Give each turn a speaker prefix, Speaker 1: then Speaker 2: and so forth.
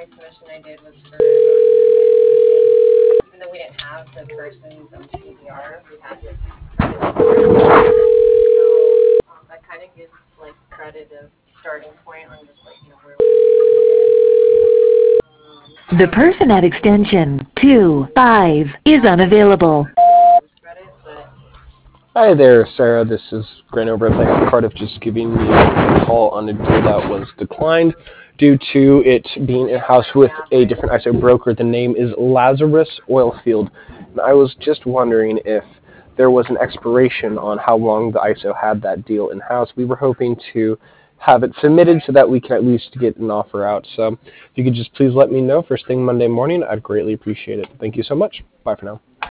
Speaker 1: invoice submission I did was for, even though we didn't have the person's TDR, we had his credit score. So that kind of gives like credit a starting point on just like, where
Speaker 2: The person at extension 25 is unavailable.
Speaker 1: credit, but
Speaker 3: Hi there, Sarah. This is Grant over at Thanks Cardiff, just giving you a call on a deal that was declined due to it being in-house with a different ISO broker. The name is Lazarus Oilfield. And I was just wondering if there was an expiration on how long the ISO had that deal in-house. We were hoping to have it submitted so that we can at least get an offer out. So if you could just please let me know first thing Monday morning, I'd greatly appreciate it. Thank you so much. Bye for now.